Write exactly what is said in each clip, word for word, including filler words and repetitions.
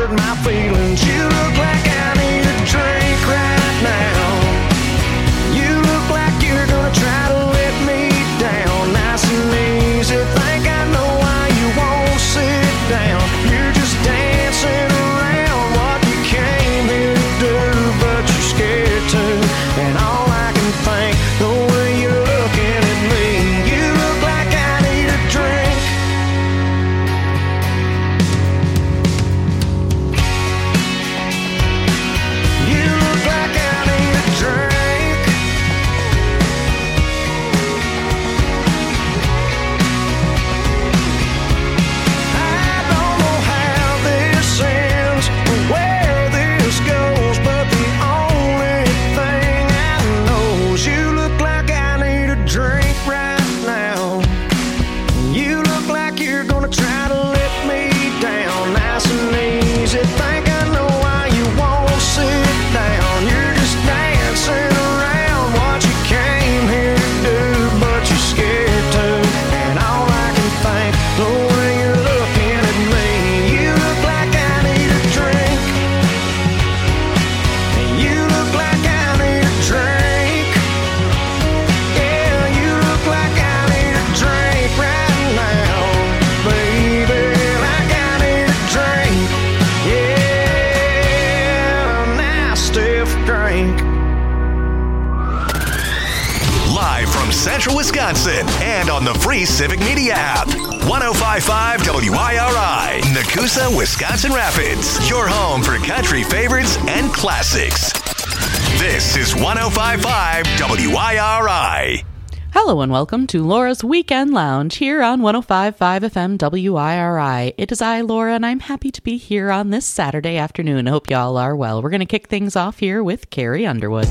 hurt my feelings. You look like I need a drink right now. You look like you're gonna try to let me down. Nice and easy, think I know why you won't sit down. You're just dancing around what you came here to do, but you're scared to. And all I can think, the way you're looking at me, you look like I need a drink. You look like I need a drink. I don't know how this ends or where this goes, but the only thing I know is you look like I need a drink right now. You look like you're gonna try to let me down. Nice and easy, think I know why you won't sit down. You're just dancing around what you came here to do, but you're scared to. And all I can think, the way you're looking at me, you look like I need a drink. You look like I need a drink. Yeah, you look like I need a drink right now, baby. Like I need a drink. Yeah, a nice stiff drink. Live from Central Wisconsin and on the free Civic Media app. one oh five point five W I R I, Nakusa, Wisconsin Rapids. Your home for country favorites and classics. This is one oh five point five W I R I. Hello and welcome to Laura's Weekend Lounge here on one oh five point five F M W I R I. It is I, Laura, and I'm happy to be here on this Saturday afternoon. I hope y'all are well. We're going to kick things off here with Carrie Underwood.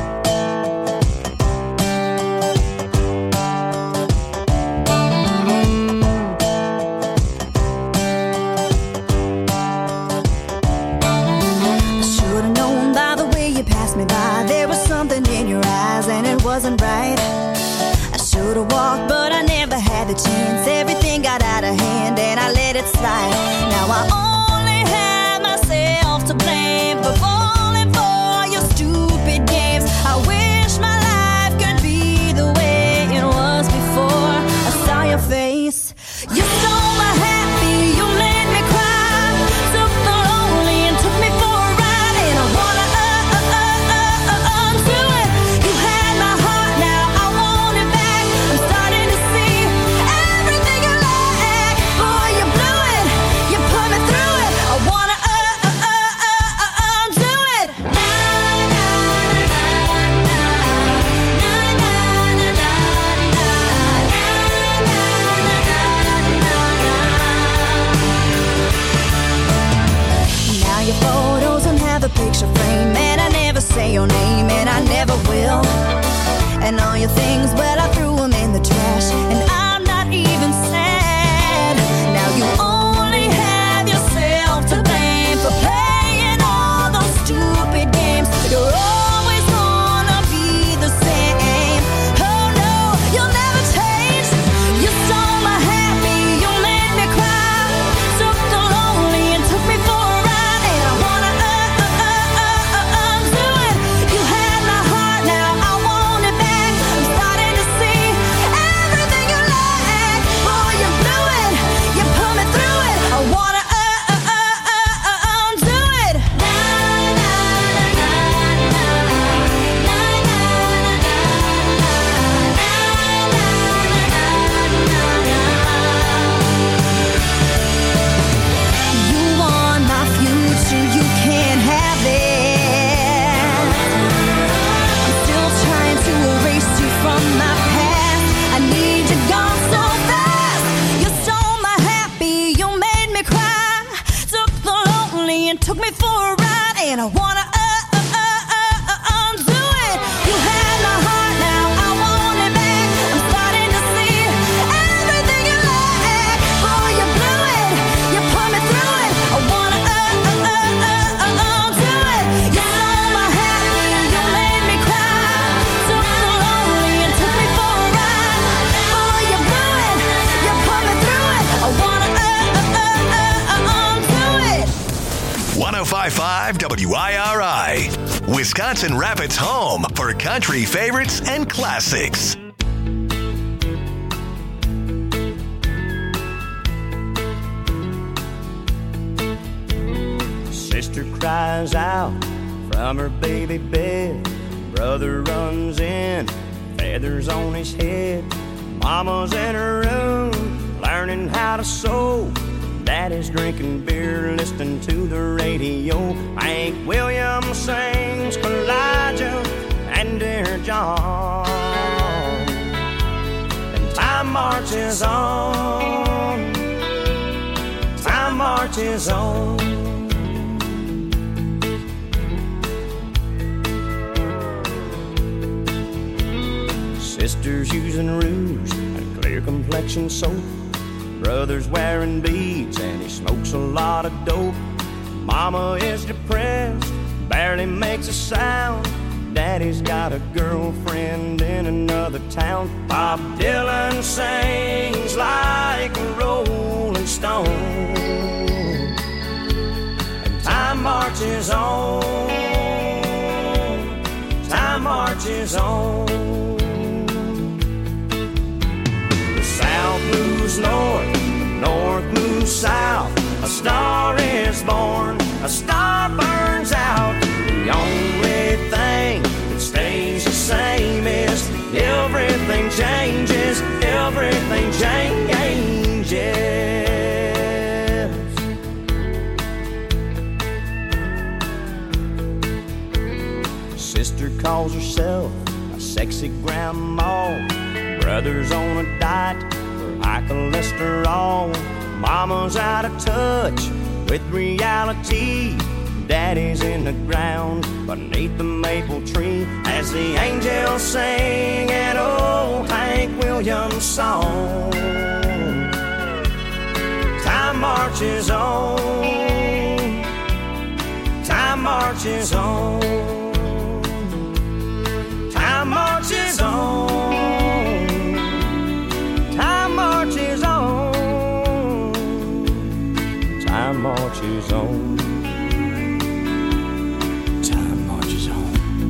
Should've known by the way you passed me by, there was something in your eyes and it wasn't right. I should've walked, but I never had the chance. Everything got out of hand and I let it slide. Now I only have myself to blame for falling for your stupid games. I wish my life could be the way it was before I saw your face. You stole my happy, you made me cry, took the lonely and took me for a ride, and I wanna uh, uh, uh, uh, uh, undo it. You had my heart, now I want it back. I'm starting to see everything you lack. Boy, you blew it, you put me through it. I wanna uh, uh, uh, uh, uh, undo it. Na, na, na, na, na, na, na, na, Now your photos don't have a picture frame, and I never say your name, and I never will. And all your things, well, I threw them in the trash, and I'm not even sad. Now you only have yourself to blame for playing all those stupid games. You're always gonna be the same. Oh no, you'll never change. You stole my happy, you made me cry, took the lonely and took me for a ride, and I wanna uh, uh, uh, uh, uh, undo it. You had my heart, now I want it back. I'm starting to see everything you lack. Boy, you blew it, you put me through it. I wanna uh, uh, uh, uh, uh, undo it. Na, na, na, na, na, na, na, You want my future, you can't have it. I'm still trying to erase you from my past. I need you gone so fast. You stole my happy, you made me cry, took the lonely and took me for a ride, and I wanna uh, uh, uh, uh, uh, undo it. You had my heart, now I want it back. I'm starting to see everything you lack. Boy, you blew it, you put me through it. I wanna uh, uh, uh, uh, uh, undo it. You stole my happy, you made me cry, took the lonely and took me for a ride. Boy, you blew it, you put me through it. I wanna uh, uh, uh, uh, uh, undo it. oh five point five W I R I, Wisconsin Rapids' home for country favorites and classics. Sister cries out from her baby bed. Brother runs in, feathers on his head. Mama's in her room, learning how to sew. Daddy's drinking beer, listening to the radio. Hank Williams sings Elijah and Dear John. And time marches on, time marches on. Sister's using rouge and clear complexion soap. Brother's wearing beads and he smokes a lot of dope. Mama is depressed, barely makes a sound. Daddy's got a girlfriend in another town. Bob Dylan sings like a rolling stone. And time marches on, time marches on. South moves north, north moves south. A star is born, a star burns out. The only thing that stays the same is everything changes, everything changes. Sister calls herself a sexy grandma. Brother's on a diet for high cholesterol. Mama's out of touch with reality. Daddy's in the ground beneath the maple tree as the angels sing an old Hank Williams song. Time marches on, time marches on, time marches on. Time marches on, time marches on, time marches on.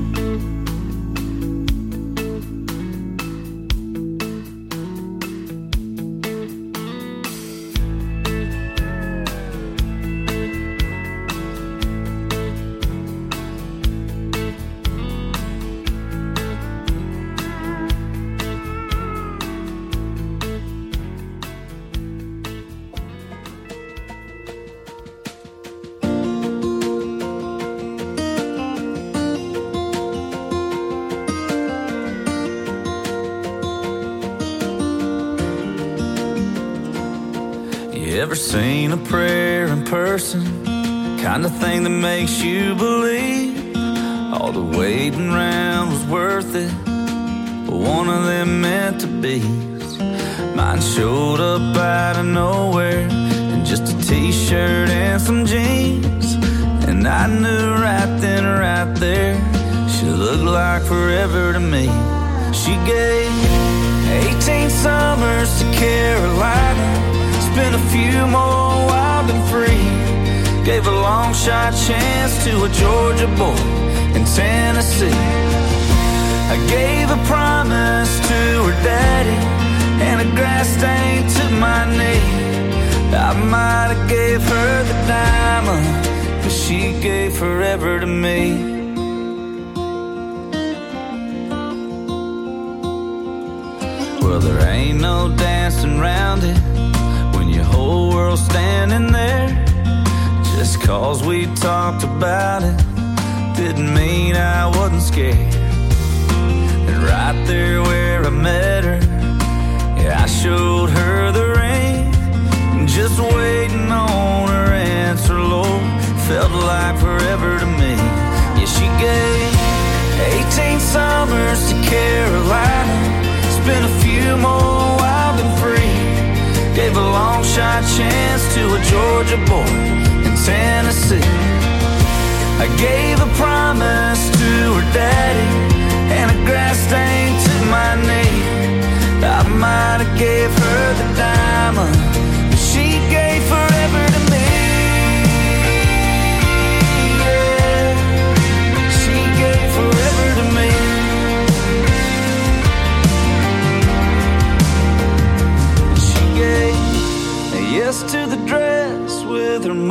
Ever seen a prayer in person? Kind of thing that makes you believe all the waiting around was worth it, but one of them meant to be. Mine showed up out of nowhere in just a t-shirt and some jeans, and I knew right then, right there, she looked like forever to me. She gave eighteen summers to Carolina, spent a few more wild and free. Gave a long shot chance to a Georgia boy in Tennessee. I gave a promise to her daddy and a grass stain to my knee. I might have gave her the diamond, but she gave forever to me. Well, there ain't no dancing around it when your whole world's standing there. Just cause we talked about it didn't mean I wasn't scared. And right there where I met her, yeah, I showed her the ring. Just waiting on her answer, Lord, felt like forever to me. Yeah, she gave eighteen summers to Carolina, spent a few more wild and free. Gave a long shot chance to a Georgia boy in Tennessee. I gave a promise to her daddy and a grass stain to my knee. I might have gave her the diamond, but she gave forever to me.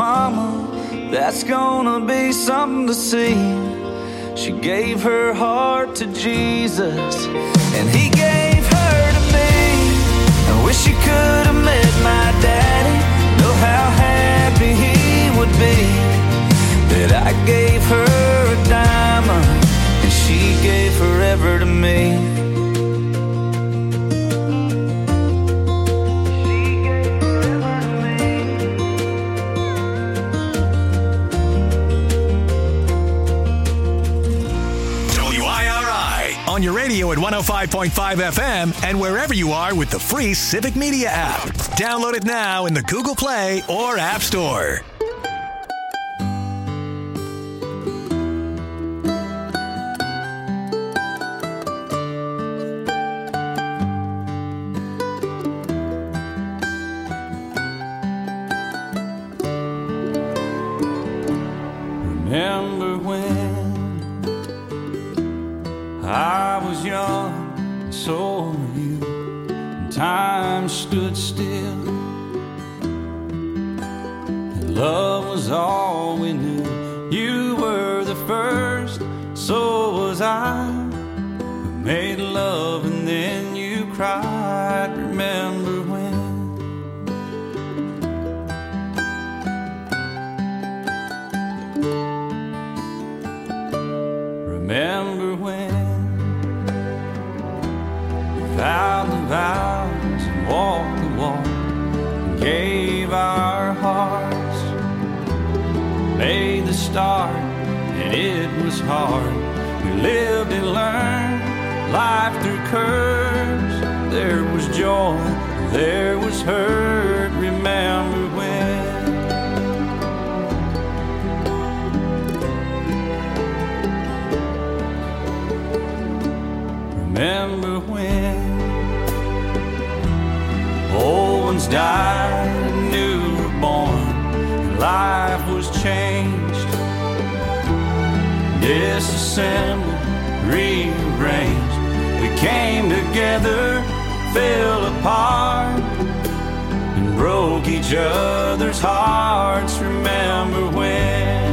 mama, that's gonna be something to see. She gave her heart to Jesus, and he gave her to me. I wish you could have met my daddy. Know how happy he would be that I gave her a diamond and she gave forever to me. On your radio at one oh five point five F M and wherever you are with the free Civic Media app. Download it now in the Google Play or App Store. Remember when I was young, and so were you, and time stood still, and love was all we knew. You were the first, so was I. We made love and then you cried. Remember when? Remember when? Vowed the vows and walked the walk and gave our hearts. Made the start and it was hard. We lived and learned life through curves. There was joy, there was hurt. Remember when? Remember when? Old ones died and new were born, and life was changed. Disassembled, rearranged. We came together, fell apart, and broke each other's hearts. Remember when?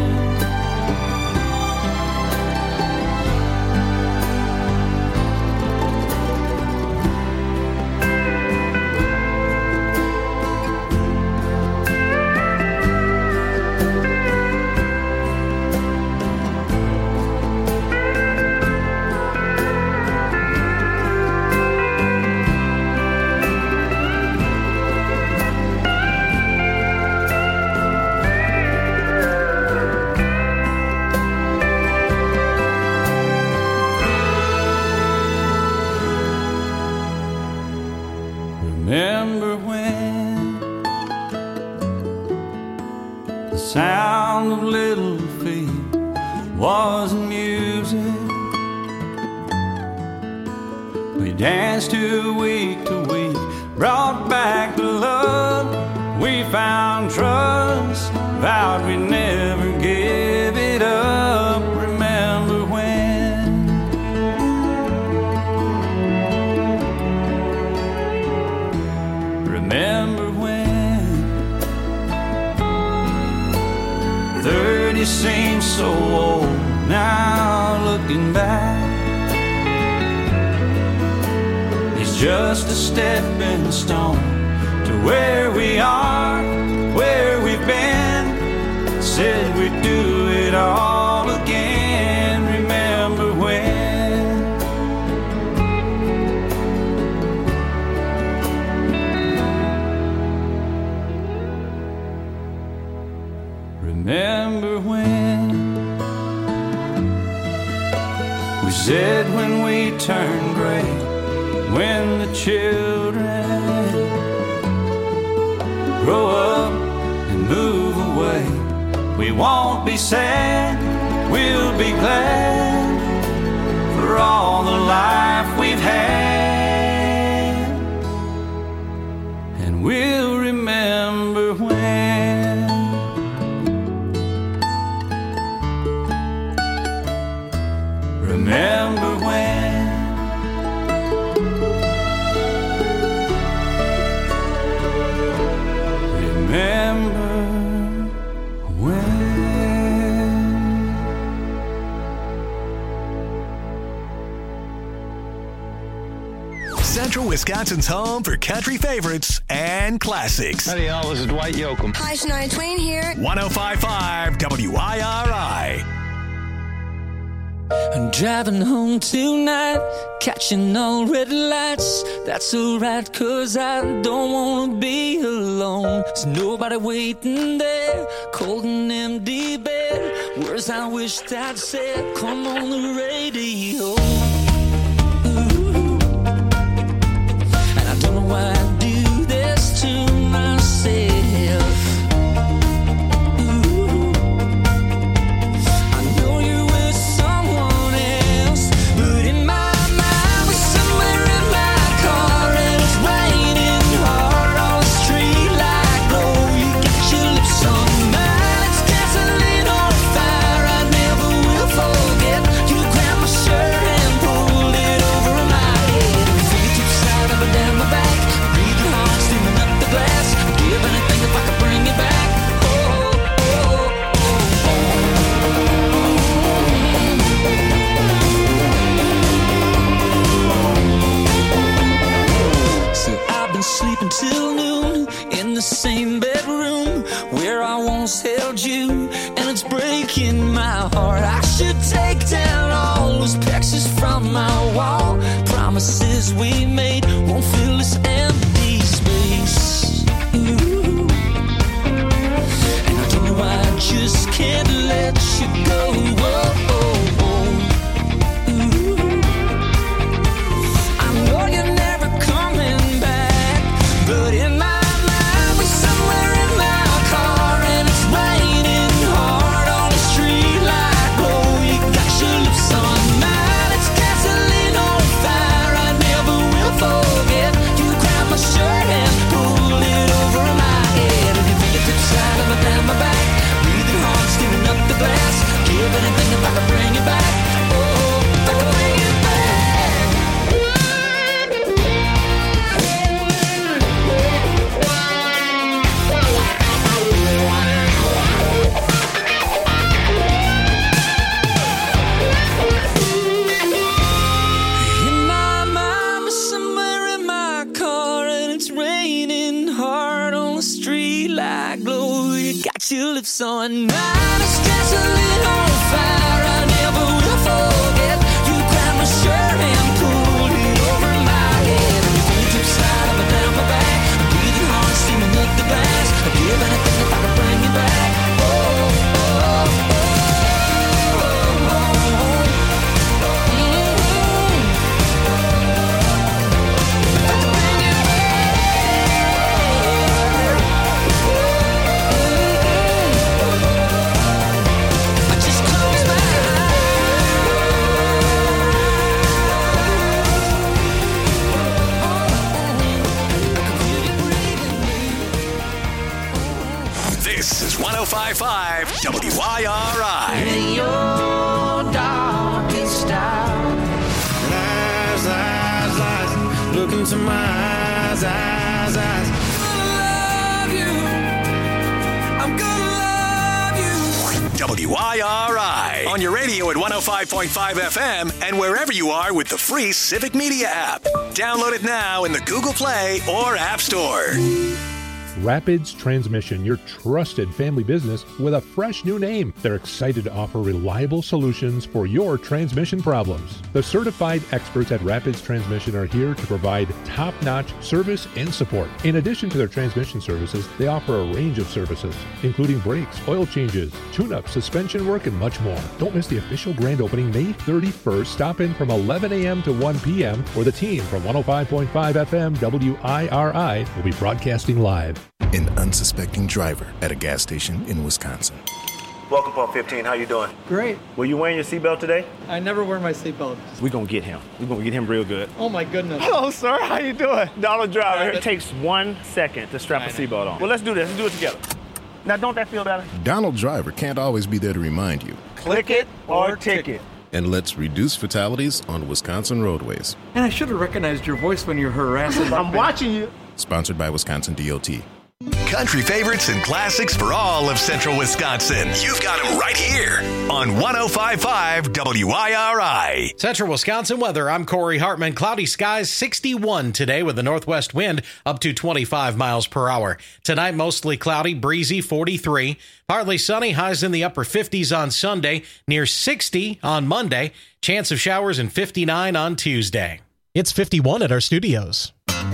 Remember when the sound of little feet was music? We danced to week to week, brought back the love. We found trust, vowed we'd never give it up. Remember when? Remember when? Thirty seems so old now, looking back. It's just a stepping stone to where we are, where we've been. Said we'd do it all again. Remember when? Remember when? We said when we turn gray, when the children grow up and move away, we won't be sad, we'll be glad for all the life we've had. And we'll remember when. Remember when. Remember Central Wisconsin's home for country favorites and classics. Howdy, y'all. This is Dwight Yoakam. Hi, Shania Twain here. one oh five point five W I R I. I'm driving home tonight, catching all red lights. That's alright, cause I don't wanna be alone. There's nobody waiting there, cold and empty bed. Words I wished I'd said, come on the radio. Ooh. And I don't know why I do this to myself. Sleeping till noon in the same bedroom where I once held you, and it's breaking my heart. I should take down all those pictures from my wall. Promises we made won't fill this empty space. Ooh. And I don't know why I just can't let you go. Whoa, whoa, whoa. Ooh. I know you're never coming back. But in my mind, we're somewhere in my car, and it's raining hard on the street like glow. You got your lips on mine, it's gasoline on fire. I never will forget. You grabbed my shirt and pulled it over my head. And your fingertips sliding up down my back, breathing hard, steaming up the glass. Give anything if I can bring you back. Oh, if I can bring you back. Your lips on mine, it's gasoline on fire. I never will forget. You grabbed my shirt and pulled it over my head. And your fingertips slide up and down my back, breathing hard, steaming up the glass. I'd give anything if I could bring you back. Oh, oh, oh, oh, oh, oh. Mm-hmm. If I could bring you back. This is one oh five point five W I R I. In your darkest hour. Eyes, eyes, eyes, look into my eyes, eyes, eyes. I love you. I'm gonna love you. W I R I. On your radio at one oh five point five F M and wherever you are with the free Civic Media app. Download it now in the Google Play or App Store. Rapids Transmission, your trusted family business with a fresh new name. They're excited to offer reliable solutions for your transmission problems. The certified experts at Rapids Transmission are here to provide top-notch service and support. In addition to their transmission services, they offer a range of services, including brakes, oil changes, tune-up, suspension work, and much more. Don't miss the official grand opening May thirty-first. Stop in from eleven a.m. to one p.m. where the team from one oh five point five F M W I R I will be broadcasting live. An unsuspecting driver at a gas station in Wisconsin. Welcome, Pump fifteen. How you doing? Great. Were you wearing your seatbelt today? I never wear my seatbelt. We're going to get him. We're going to get him real good. Oh, my goodness. Hello, sir. How you doing? Donald Driver. It takes one second to strap a seatbelt on. Well, let's do this. Let's do it together. Now, don't that feel better? Donald Driver can't always be there to remind you. Click it or ticket. And let's reduce fatalities on Wisconsin roadways. And I should have recognized your voice when you're harassing. I'm watching you. Sponsored by Wisconsin D O T. Country favorites and classics for all of central Wisconsin. You've got them right here on one oh five point five W I R I. Central Wisconsin weather. I'm Corey Hartman. Cloudy skies, sixty-one today with a northwest wind up to twenty-five miles per hour. Tonight, mostly cloudy, breezy, forty-three. Partly sunny, highs in the upper fifties on Sunday, near sixty on Monday. Chance of showers and fifty-nine on Tuesday. It's fifty-one at our studios.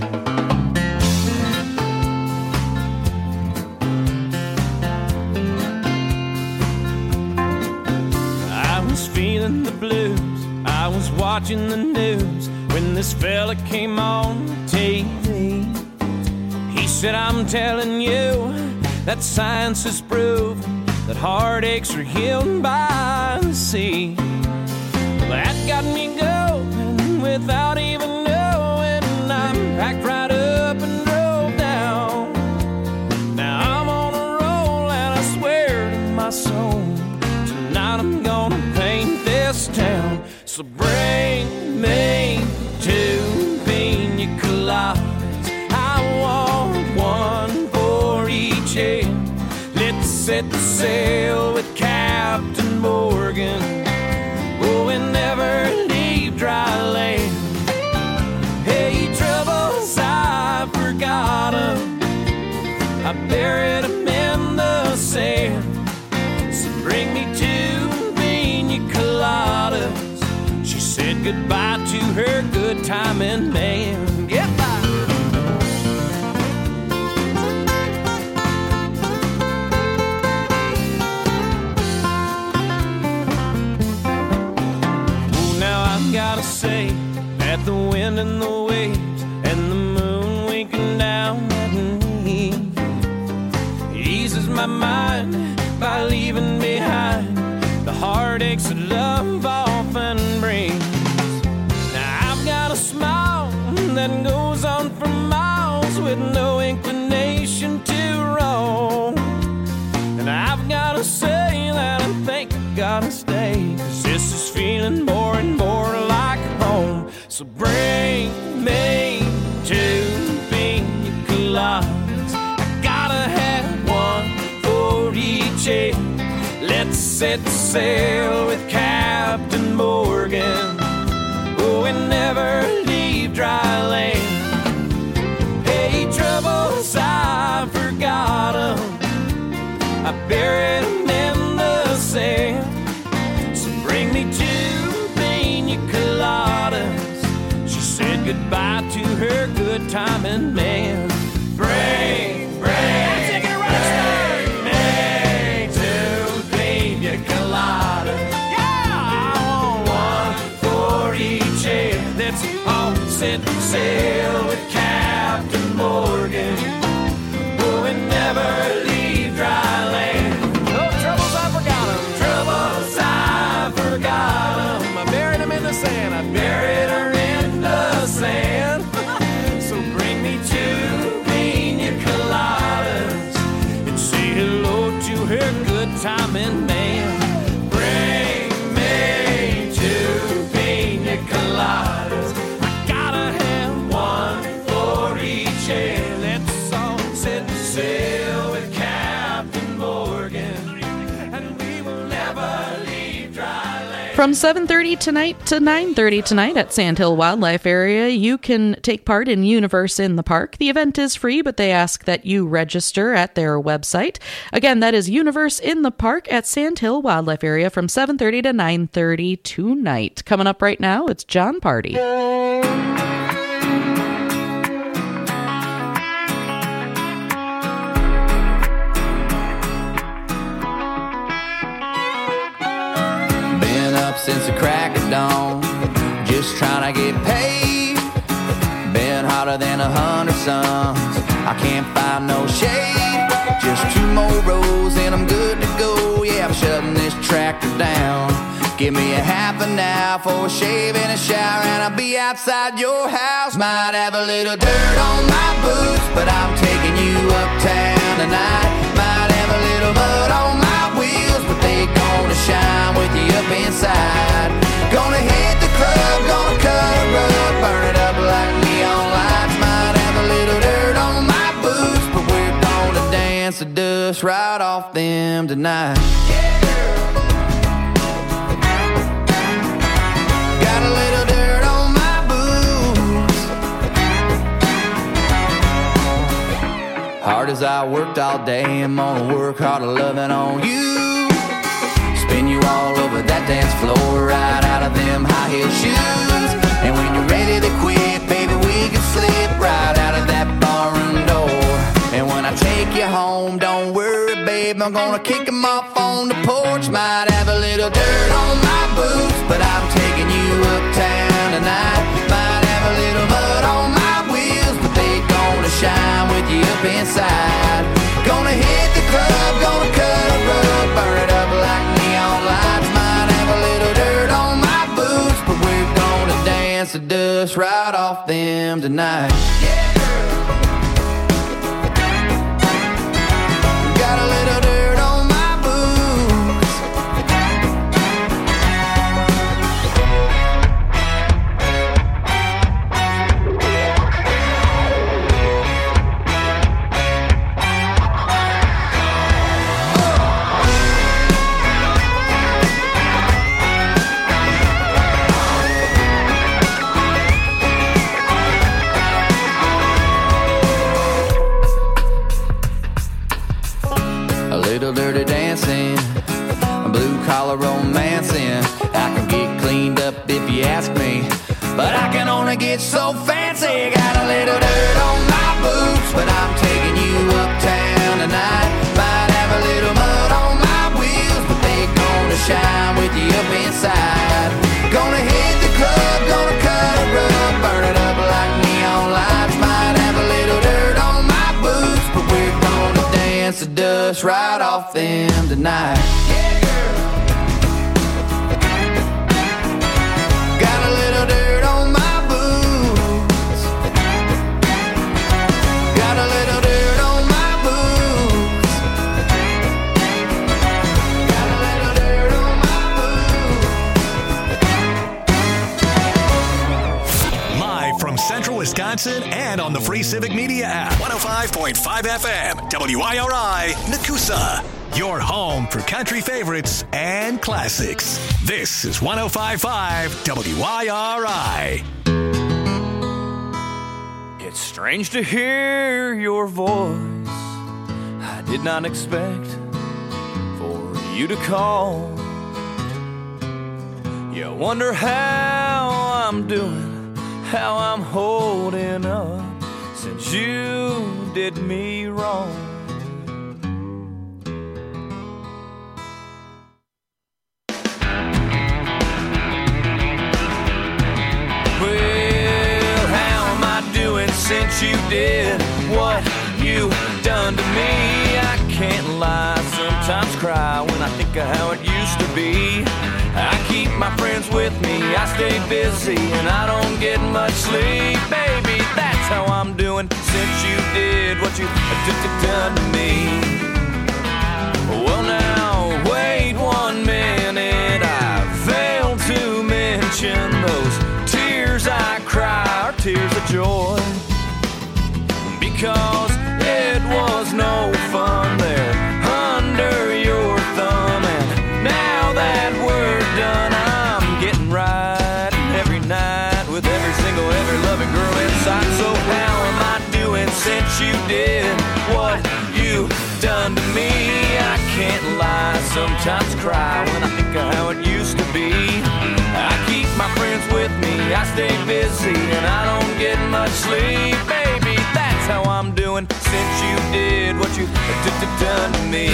Feeling the blues, I was watching the news when this fella came on T V. He said, I'm telling you that science has proven that heartaches are healed by the sea. Well, that got me going without even knowing. I'm packed right up and drove down. Now I'm on a roll and I swear to my soul, tonight I'm gonna paint this town. So bring me two pina coladas. I want one for each end. Let's set the sail with Captain Morgan. Oh, and never leave dry land. Hey, troubles, I forgot 'em. I buried 'em in the sand. So bring me two pina coladas. She said goodbye to her good timing man. Goodbye. Oh, now I've gotta say that the wind and the waves and the moon winking down at me eases my mind by leaving behind the heartaches that love often brings. Now I've got a smile that goes on for miles with no inclination to roam. And I've got to say that I think I gotta stay, 'cause this is feeling more and more like home. So bring me two pina coladas. I gotta have one for each end. Let's set sail with Captain Morgan. Oh, and never leave dry land. Hey, troubles, I forgot 'em. I buried 'em in the sand. So bring me two pina coladas. She said goodbye to her good timing man. Bring, bring, take it right start. Bring two pina coladas. Yeah, I want one for each end. Let's all set sail with Captain Morgan. Oh, and never leave dry land. No troubles, I forgot 'em. Troubles, I forgot 'em. I buried 'em in the sand. I buried her in the sand. So bring me two pina coladas and say hello to her good timing man. Bring me two pina coladas. I gotta have one for each end. Let's all set sail with Captain Morgan, and we will never leave dry land. From seven thirty tonight to nine thirty tonight at Sandhill Wildlife Area, you can take part in Universe in the Park. The event is free, but they ask that you register at their website. Again, that is Universe in the Park at Sandhill Wildlife Area from seven thirty to nine thirty tonight. Coming up right now, it's John Party. Been up since the crack of dawn, just trying to get paid. Been hotter than a hundred suns, I can't find no shade. Just two more rows and I'm good to go. Yeah, I'm shutting this tractor down. Give me a half an hour for a shave and a shower, and I'll be outside your house. Might have a little dirt on my boots, but I'm taking you uptown tonight. Might have a little mud on my wheels, but they gonna shine with you up inside. Gonna hit the club, gonna cut a rug, burn it up like neon lights. Might have a little dirt on my boots, but we're gonna right off them tonight. Got a little dirt on my boots. Hard as I worked all day, I'm gonna work harder loving on you. Spin you all over that dance floor, right out of them high heel shoes. And when you're ready to quit, baby, we can slip right out of that barroom door. And when I take you home, don't worry, babe, I'm gonna kick them off on the porch. Might have a little dirt on my boots, but I'm taking you uptown tonight. Might have a little mud on my wheels, but they gonna shine with you up inside. Gonna hit the club, gonna cut a rug, burn it up like neon lights. Might have a little dirt on my boots, but we're gonna dance the dust right off them tonight. Yeah. Got a little dirt on my boots. Little dirty dancing, blue collar romancing. I can get cleaned up if you ask me, but I can only get so fancy. Got a little dirt on my boots, but I'm taking you uptown tonight. Might have a little mud on my wheels, but they gonna shine with you up inside. Gonna hit the club, gonna cut a rug, burn it up like neon lights. Might have a little dirt on my boots, but we're gonna dance the dust right off them tonight. Yeah, girl. Got a little dirt on my boots. Got a little dirt on my boots. Got a little dirt on my boots. Live from Central Wisconsin and on the free Civic Media app. one oh five point five F M, W I R I, Nakusa. Your home for country favorites and classics. This is one oh five point five W I R I. It's strange to hear your voice. I did not expect for you to call. You wonder how I'm doing, how I'm holding up since you did me wrong. Well, how am I doing since you did what you done to me? I can't lie, sometimes cry when I think of how it used to be. I keep my friends with me, I stay busy, and I don't get much sleep. Baby, that's how I'm doing since you did what you done to me. Well now, wait one minute, I failed to mention those tears I cry are tears of joy, because it was no fun there under your thumb. And now that we're done, I'm getting right every night with every single, every loving girl inside. So how am I doing since you did what you done to me? I can't lie, sometimes cry when I think of how it used to be. I keep my friends with me, I stay busy, and I don't get much sleep. Baby, that's how I'm doing since you did what you done to me.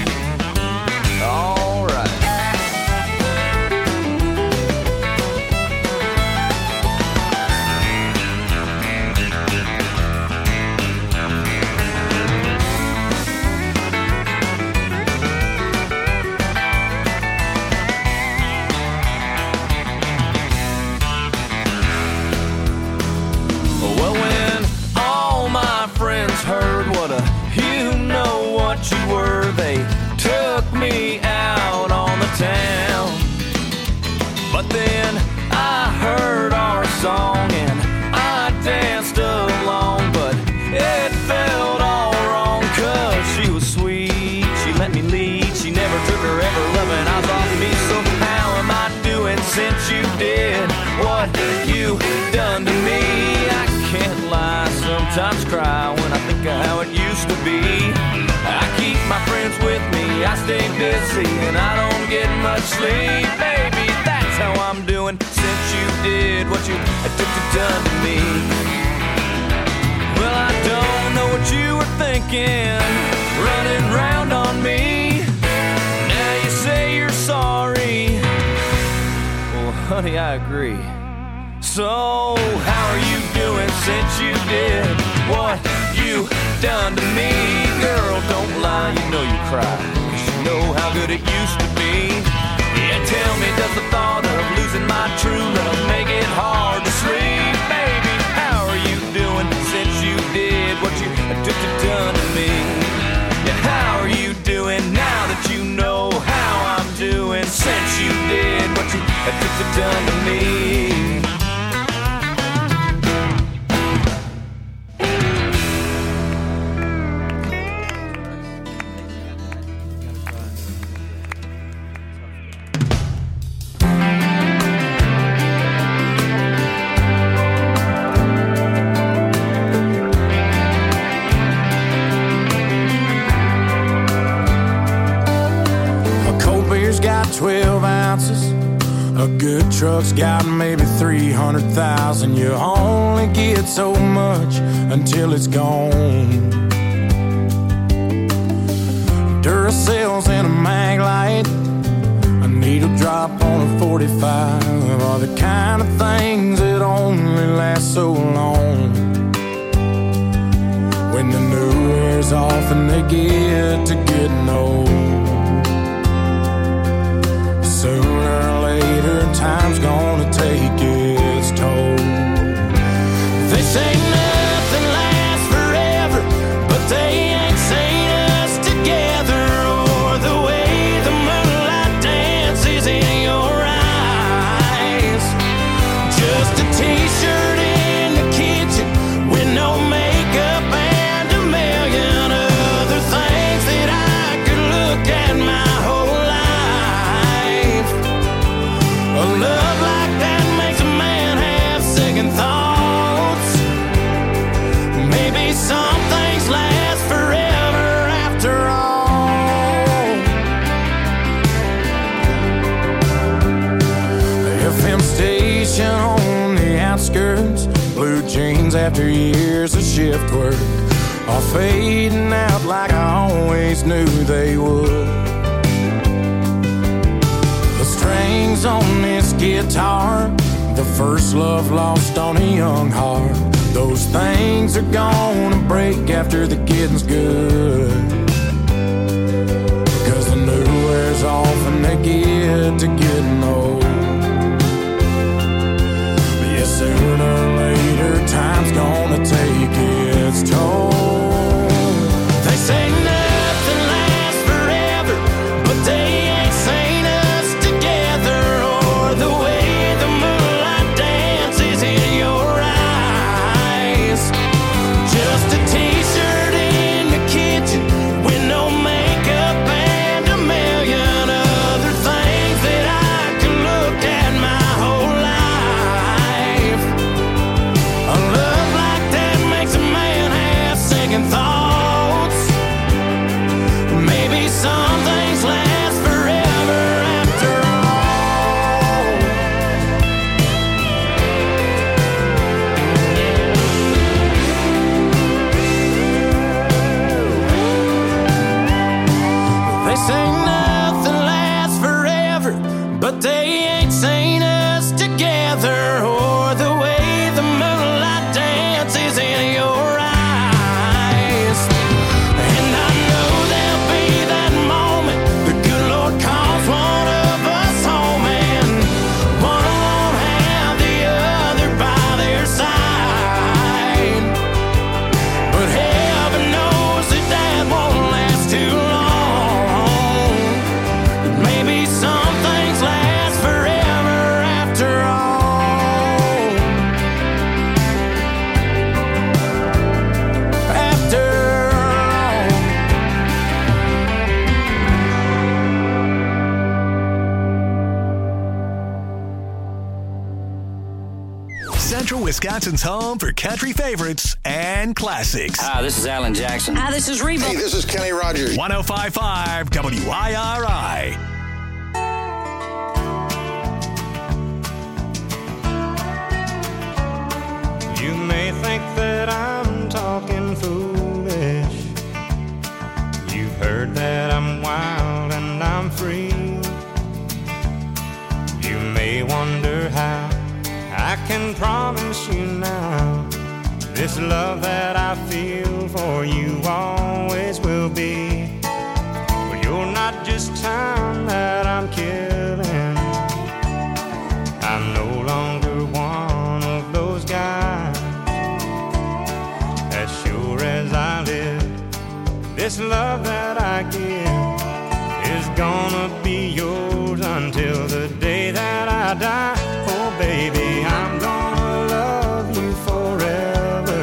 All right. sometimes cry when I think of how it used to be. I keep my friends with me, I stay busy, and I don't get much sleep. Baby, that's how I'm doing since you did what you took to done to me. Well, I don't know what you were thinking, running round on me. Now you say you're sorry. Well, honey, I agree. So, how are you doing since you did what you done to me? Girl, don't lie, you know you cry, 'cause you know how good it used to be. Yeah, tell me, does the thought of losing my true love make it hard to sleep? Baby, how are you doing since you did what you took to done to me? Yeah, how are you doing now that you know how I'm doing since you did what you took to done to me? twelve ounces. A good truck's got maybe three hundred thousand. You only get so much until it's gone. Duracell's in a mag light, a needle drop on a forty-five are the kind of things that only last so long. When the new wears off and they get to getting old, sooner or later, time's gonna take its toll. They say nothing lasts forever, but they ain't seen us together, or the way the moonlight dances in your eyes. Just a t-shirt in the kitchen with no makeup and a million other things that I could look at my whole life. A love like that makes a man have second thoughts. Maybe some things last forever after all. The F M station on the outskirts, blue jeans after years of shift work, are fading out like I always knew they would. The strings on this guitar, the first love lost on a young heart, those things are gonna break after the getting's good. Cause the new wears off and they get to getting old. But yeah, sooner or later, time's gonna take its toll. They say nothing lasts forever, but they ain't seen us together, or the way the moonlight dances in your eyes. Just a t-shirt in the kitchen with no makeup and a million other things that I Central Wisconsin's home for country favorites and classics. Hi, this is Alan Jackson. Hi, this is Reba. Hey, this is Kenny Rogers. one oh five point five W I R I. You may think that I'm talking foolish. You've heard that I'm wild and I'm free. You may wonder how I can promise you now this love that I feel for you always will be. But you're not just time that I'm killing. I'm no longer one of those guys. As sure as I live, this love that I give is gonna be yours until the day that I die. Oh baby, I'm gonna love you forever,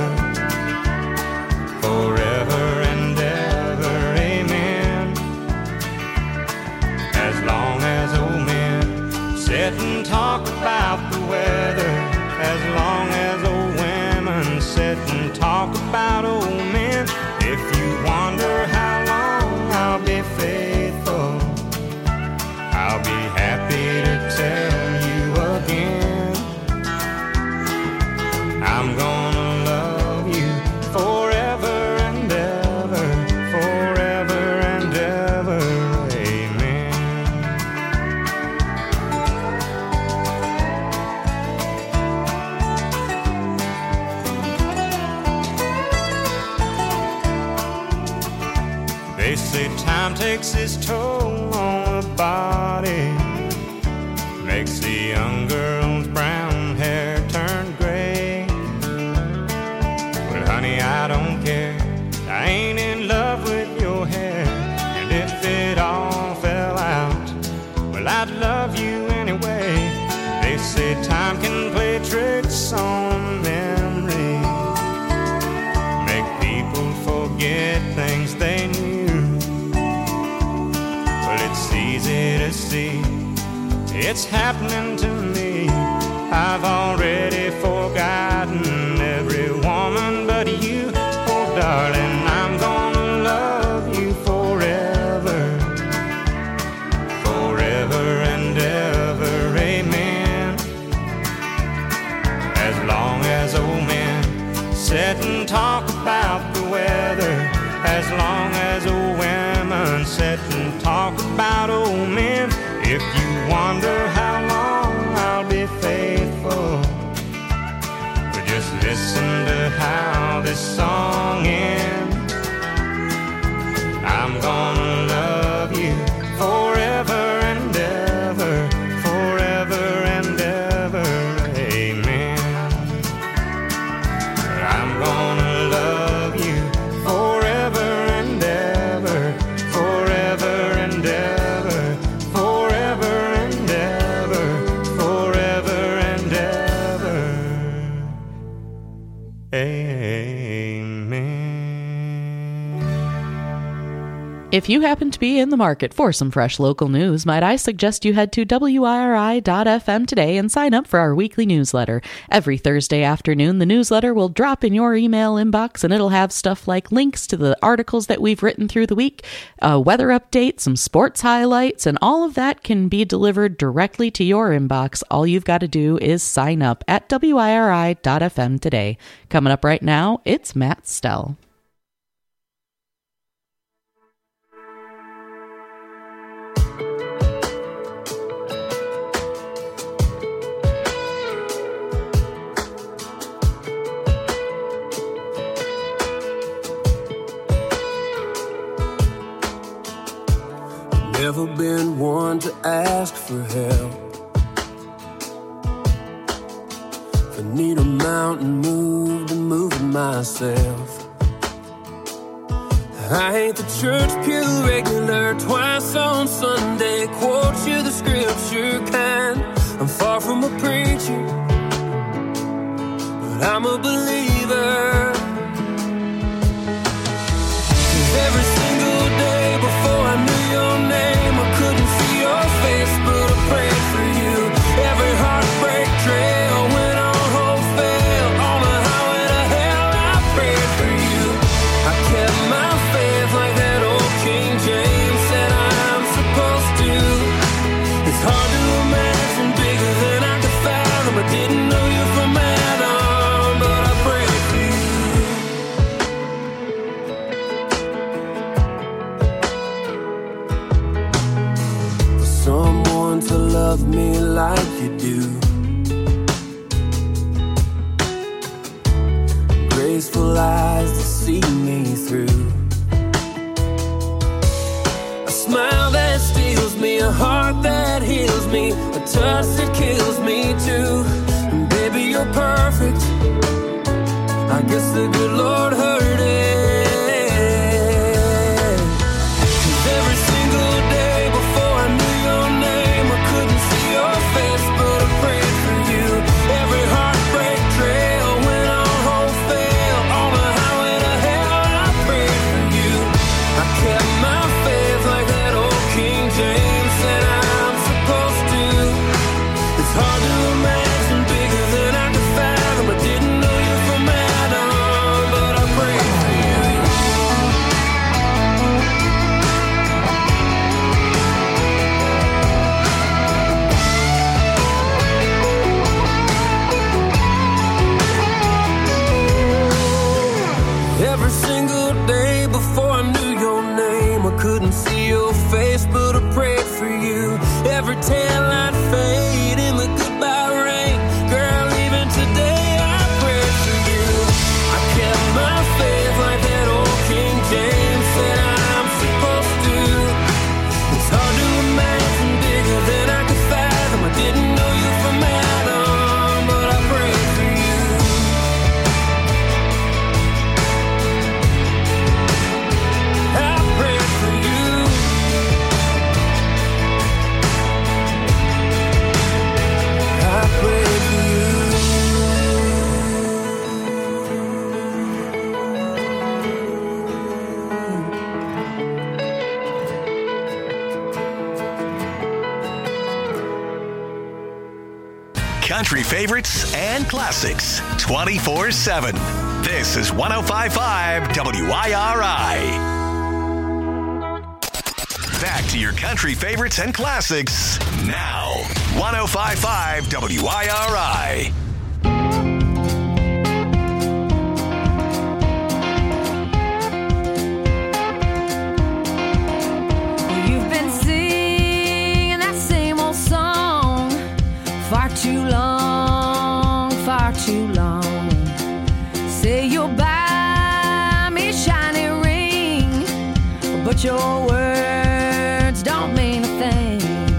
forever and ever, amen. As long as old men sit and talk about the weather, as long as old women sit and talk about old men. If you wonder how long I'll be faithful, I'll be happy to tell you again. I'm gonna love you forever and ever, forever and ever, amen. They say time takes its toll on the body, makes the young girl's brown hair turn gray. But honey, I don't care, I ain't in love with your hair. And if it all fell out, well, I'd love you anyway. They say time can play tricks on memory, make people forget things they knew. It's easy to see, it's happening to me. I've already forgotten every woman but you. Oh darling, I'm gonna love you forever, forever and ever, amen. As long as old men sit and talk about the weather, as long as old women sit and talk about old men. If you wonder how long I'll be faithful, but just listen to how this song ends. I'm gonna love you forever and ever, forever and ever, amen. I'm gonna love you forever and ever, forever and ever, forever and ever, forever and ever, amen. If you happen to be in the market for some fresh local news, might I suggest you head to W I R I dot F M today and sign up for our weekly newsletter. Every Thursday afternoon, the newsletter will drop in your email inbox, and it'll have stuff like links to the articles that we've written through the week, a weather update, some sports highlights, and all of that can be delivered directly to your inbox. All you've got to do is sign up at W I R I dot F M today. Coming up right now, it's Matt Stell. Never been one to ask for help. If I need a mountain moved, I'm moving myself. I ain't the church pew regular, twice on Sunday, quote you the scripture kind. I'm far from a preacher, but I'm a believer. 'Cause every single day before I knew your name, I couldn't see your face, but I prayed for you. Every heartbreak trail went on hold fast. learn to love me like you do. Graceful eyes to see me through. A smile that steals me, a heart that heals me, a touch that kills me too. And baby, you're perfect. I guess the good Lord heard it. 'Cause every single day before I knew your name, I couldn't see your face, but I prayed for you. Every heartbreak trail went on wholesale. On the highway to hell, I prayed for you. I kept my faith like that old King James said I'm supposed to. It's hard to imagine bigger than I could fathom. I didn't know you from Adam, but I prayed for you. Every single day before I knew your name, I couldn't see your face, but I prayed for you. Every tail I'd fade in the goodbye rain. Girl, even today I prayed for you. I kept my faith like that old King James said I'm supposed to. It's hard to imagine bigger than I could fathom. I didn't know you from Adam, but I prayed for you. I prayed for you. I prayed for you. Country favorites and classics twenty-four seven. This is one oh five point five W I R I. Back to your country favorites and classics now. one oh five point five W I R I. You've been singing that same old song far too long, far too long. Say you'll buy me a shiny ring, but your words don't mean a thing.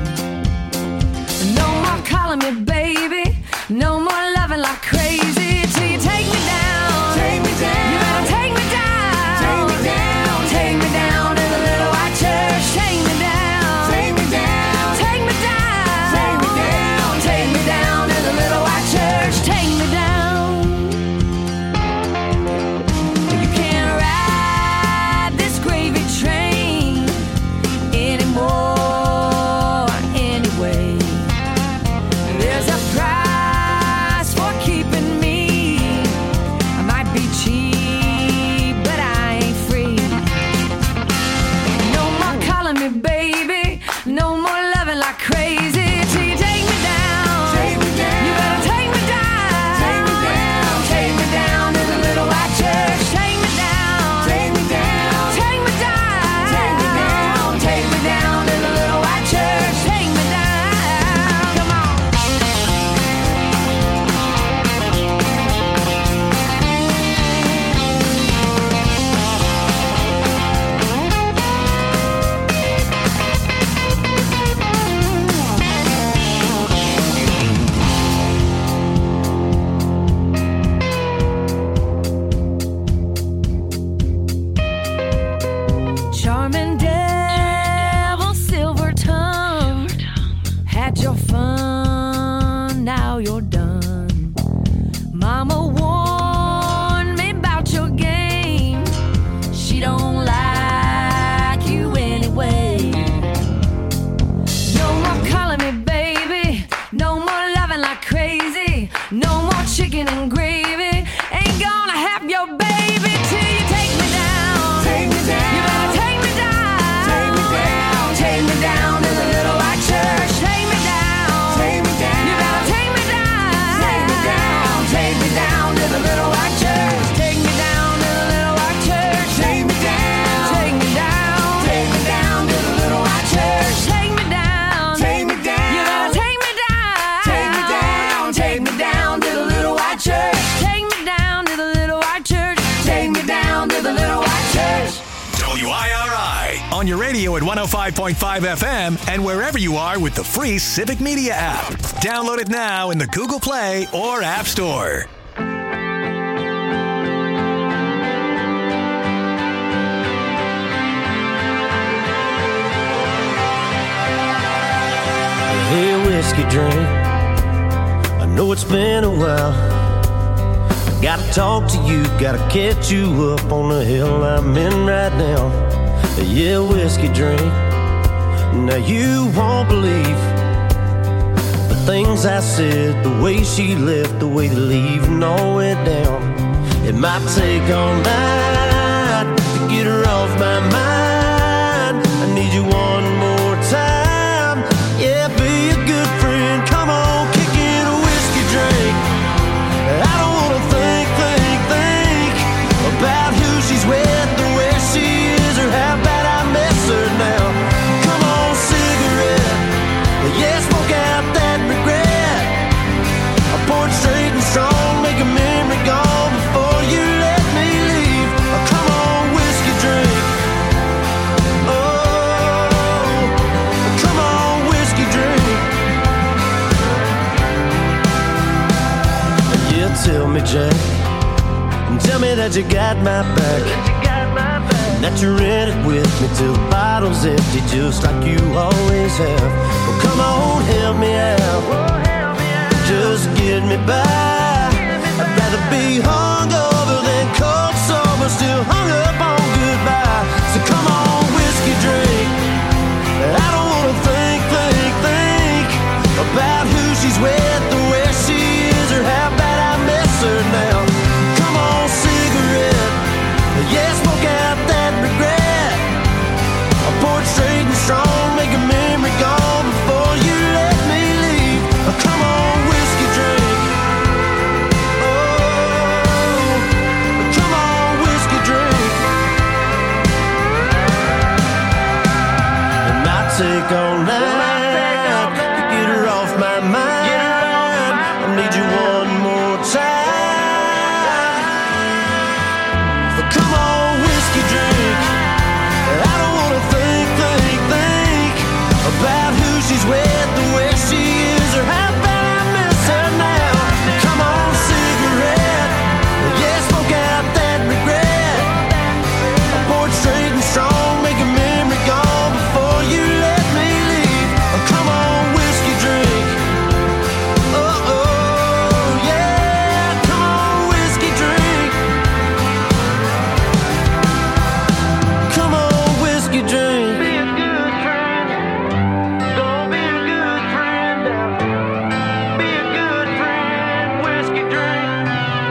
No more calling me baby, no more loving like crazy till you take me down. Take me down. You better take me down. Take me down. Take me down to the little white church. Take me down. Take me down. Take me down. Take me down. Take me down to the little white church. Take me down. You can't ride this gravy train anymore anyway. There's a price for keeping me. I might be cheap, but I ain't free. No more calling me baby, no more loving like crazy till you take me down. Take me down. You better take me down. Take me down. Take me down to the little white church. Take me down. Take me down. Take me down. Take me down. Take me down to the little white church. Take me down. Come on. Charming devil, silver tongue, had your fun, now you're done. Mama warned me about your game. She don't like you anyway. No more calling me baby, no more loving like crazy, no more chicken and gravy. Ain't gonna have your baby till you take me down. Take me down. You better take me down. Take me down. Take me down to the little white church. Take me down. on your radio at one oh five point five F M and wherever you are with the free Civic Media app. Download it now in the Google Play or App Store. Hey, whiskey drink, I know it's been a while. I gotta talk to you, gotta catch you up on the hill I'm in right now. Yeah, whiskey drink, now you won't believe the things I said, the way she left, the way the leaving all went down. It might take all night to get her off my mind. I need you one more time. Yeah, be a good friend. Come on, kick in a whiskey drink. I don't wanna think, think, think about who she's with or where she is or how bad I miss her now. Come on, cigarette. Yeah, smoke out that regret. I pour it straight and strong, make a memory gone before you let me leave. Oh, come on, whiskey drink. Oh, come on, whiskey drink. Yeah, tell me, Jack, tell me that you got my back, that you're in it with me till the bottle's empty, just like you always have. Well, come on, help me out, just get me by. I'd rather be hungover than cold sober, still hung up on goodbye. So come on, whiskey drink. I don't wanna think, think, think about who she's with or where she is or how bad I miss her now. Come on, cigarette. Yeah, smoke out that regret. I pour it straight and strong, make a memory gone before you let me leave. Oh, come on, whiskey drink. Oh, come on, whiskey drink. It might take all night to get her off my mind. I need you one more time. But come on, whiskey drink. I don't wanna think, think, think about who she's with or where she is or how bad I miss her now. Come on, cigarette. Yeah, smoke out that regret. I pour it straight and strong, make a memory gone before you let me leave. Oh, come on, whiskey drink. Oh, oh, yeah, come on, whiskey drink. Come on, whiskey drink. Be a good friend. Don't be a good friend. Be a good friend. Whiskey drink.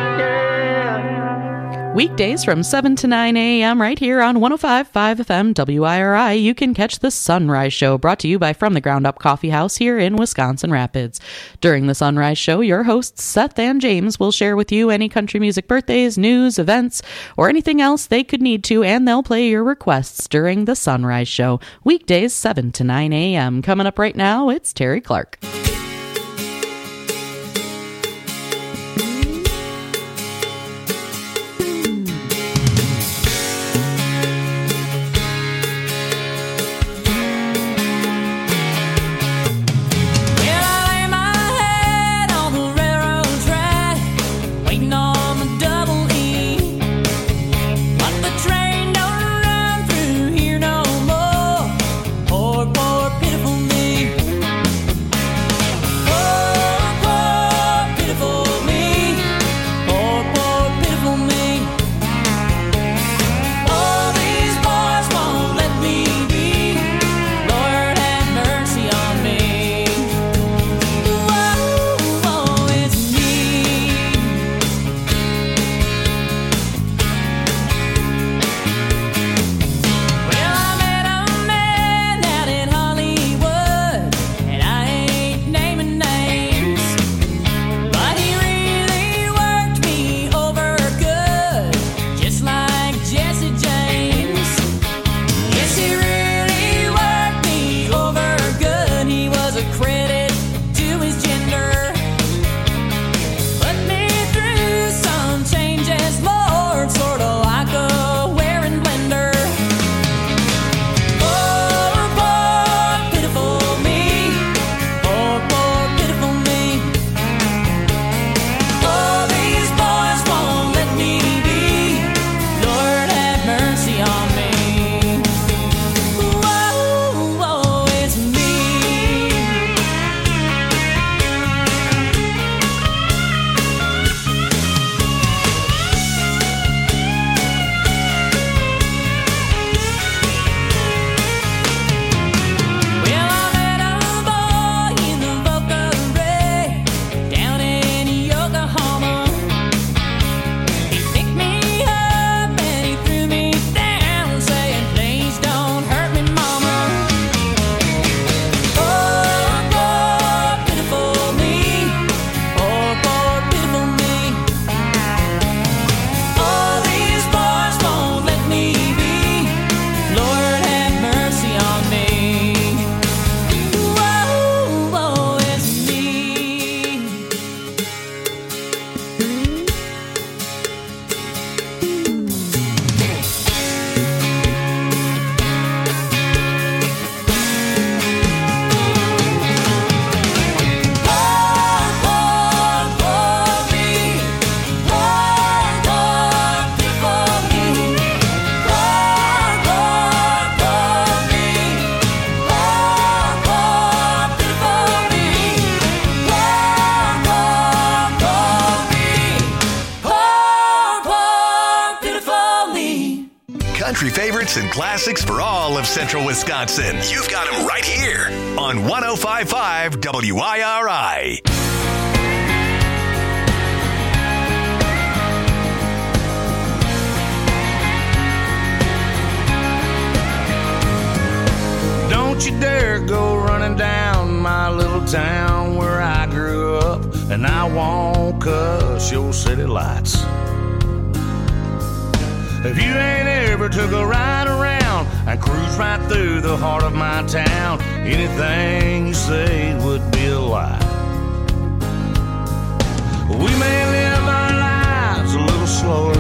Yeah. Weekdays from seven to nine a.m. right here on one oh five point five F M W I R I. You can catch the Sunrise Show, brought to you by From the Ground Up Coffee House here in Wisconsin Rapids. During the Sunrise Show, your hosts Seth and James will share with you any country music birthdays, news, events, or anything else they could need to, and they'll play your requests during the Sunrise Show. Weekdays seven to nine a.m. Coming up right now, it's Terry Clark. Well, I lay my head on the railroad track, waiting on the double E. But the train don't run through here no more. Poor, poor, pitiful me. country favorites and classics for all of central Wisconsin. You've got them right here on one oh five point five W I R I. Don't you dare go running down my little town where I grew up, and I won't cuss your city lights. If you ain't ever took a ride around and cruise right through the heart of my town, anything you say would be a lie. We may live our lives a little slower,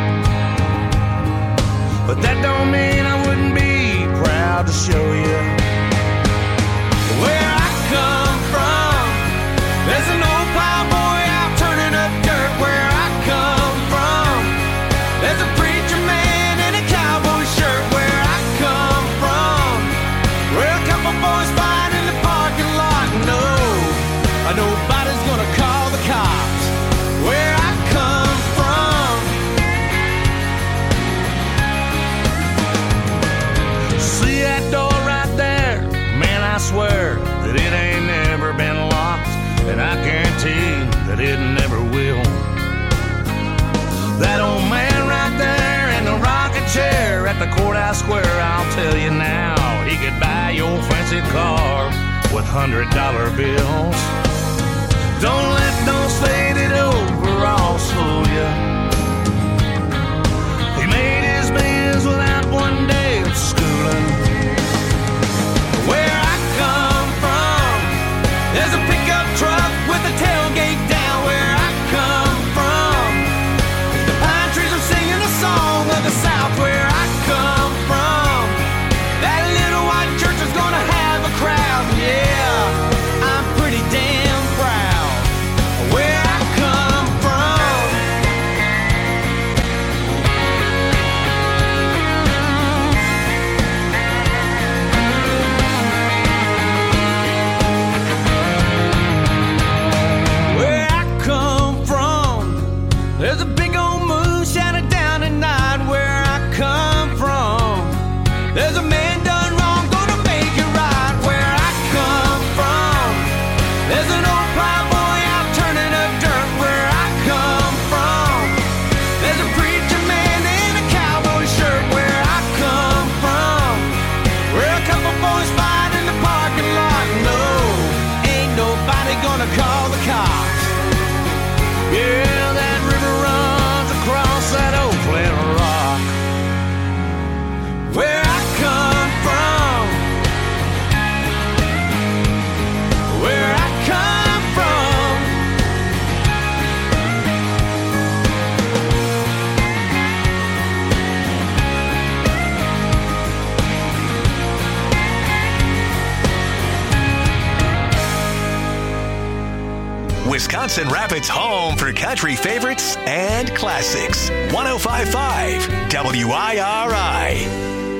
but that don't mean I wouldn't be proud to show you where I come from. There's an old plowboy out turning up dirt where I come from. There's a preacher man in a cowboy shirt where I come from. Where a couple boys fight in the parking lot. No, nobody's gonna call the cops where I come from. See that door right there? Man, I swear that it ain't never been locked, and I guarantee that it never will. That old man right there in the rocking chair at the courthouse square, I'll tell you now, he could buy your fancy car with hundred dollar bills. Don't let those faded overalls fool you. He made his millions without one day of schooling. Where I come from, there's a pickup truck with a tailgate down where I come from. The pine trees are singing a song of the South where I come from. That little white church is gonna have a crowd, yeah, I'm pretty damn proud where I come from. Where I come from, there's a big old moon shining down at night where I come from. There's a man done wrong, gonna make it right where I come from. There's an old plowboy out turning up dirt where I come from. There's a preacher man in a cowboy shirt where I come from. Where a couple boys fight in the parking lot. No, ain't nobody gonna call the cops. Yeah, that river runs across that old flat rock. Where I come from, where I come from. Wisconsin Rapids' home for country favorites and classics. one oh five point five W I R I.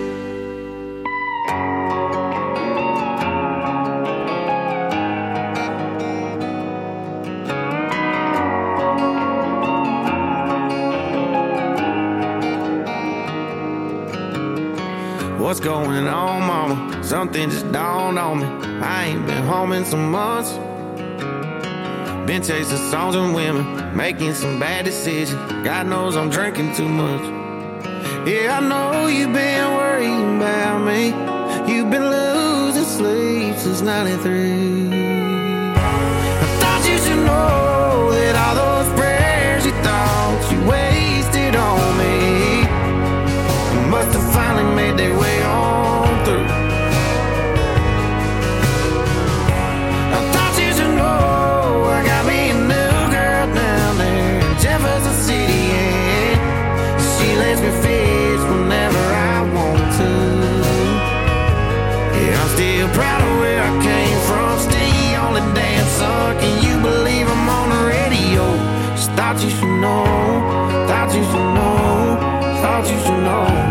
What's going on, mama? Something just dawned on me. I ain't been home in some months. Been chasing songs and women, making some bad decisions. God knows I'm drinking too much. Yeah, I know you've been worrying about me. You've been losing sleep since ninety-three. I thought you should know that all those prayers you thought you wasted on me must have finally made their way on through. I thought you should know I got me a new girl down there in Jefferson City, and she lets me fish whenever I want to. Yeah, I'm still proud of where I came from. Still on the dance song. Can you believe I'm on the radio? Just thought you should know. Thought you should know. Thought you should know.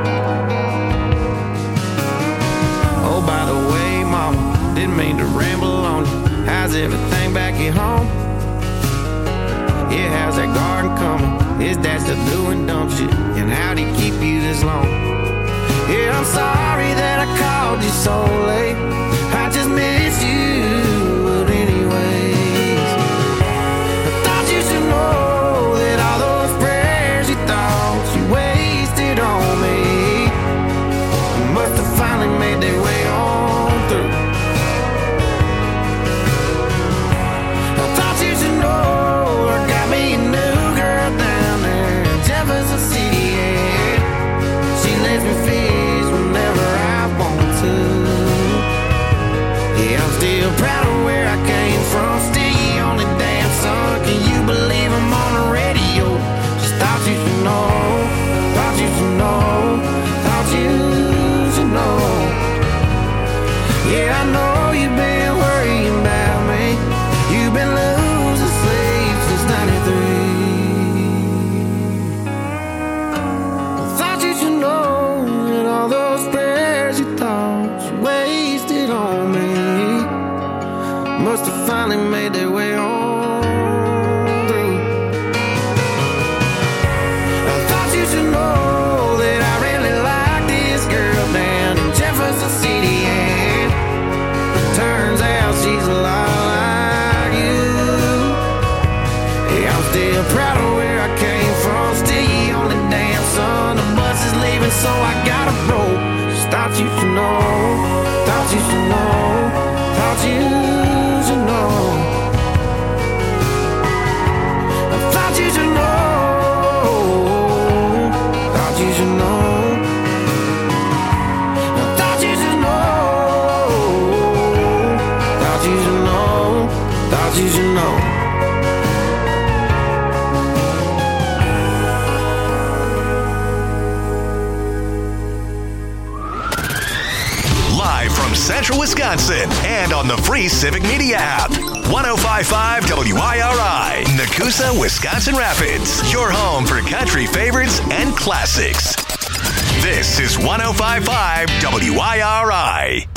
Oh, by the way, mama, didn't mean to ramble on you. How's everything back at home? Yeah, how's that garden coming? Is Dad still doing dumb shit? And how'd he keep you this long? I'm sorry that I called you so late. I just miss you, but anyways, I thought you should know that all those prayers you thought you wasted on me must have finally made their way on through. I thought you should know I got me a new girl down there in Jefferson City, yeah. She lets me fish whenever I want to. Yeah, I'm still proud of where I came from. Still you only damn son. Can you believe I'm on the radio? Just thought you should know. Thought you should know. Thought you should know. Yeah, I know you've been worrying about me. You've been losing sleep since ninety-three. I thought you should know that all those prayers you thought you wasted on me must have finally made their way on through. I thought you should know that I really like this girl down in Jefferson City, and turns out she's a lot like you. Yeah, I'm still proud of where I came from. Still you only damn son. The bus is leaving, so I gotta roll. Just thought you should know. Thought you should know. Thought you should know. I thought you should know. Thought you should know. I thought you should know. Thought you should know. Thought you should know. Live from Central Wisconsin and on the free Civic Media app. one oh five point five W I R I, Nakusa, Wisconsin Rapids. Your home for country favorites and classics. This is one oh five point five W I R I.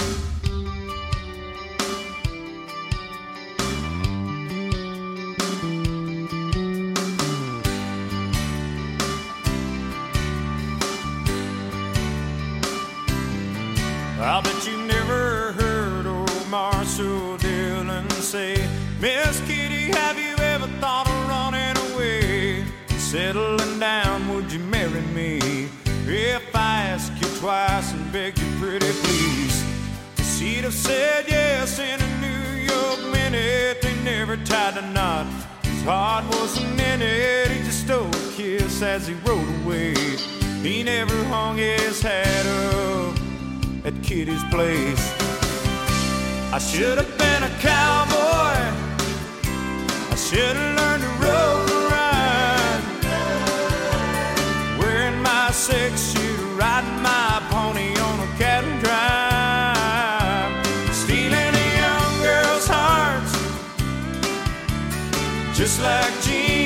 I bet you never heard old Marshall Dillon say, Miss Kitty, have you ever thought of running away? Settling down, would you marry me? If I ask you twice and beg you pretty please. She'd have said yes in a New York minute. They never tied a knot. His heart wasn't in it. He just stole a kiss as he rode away. He never hung his hat up at Kitty's place. I should have been a cowboy. I should have learned to rope and ride, wearing my six shooter, riding my pony on a cattle drive, stealing a young girl's hearts, just like Gene.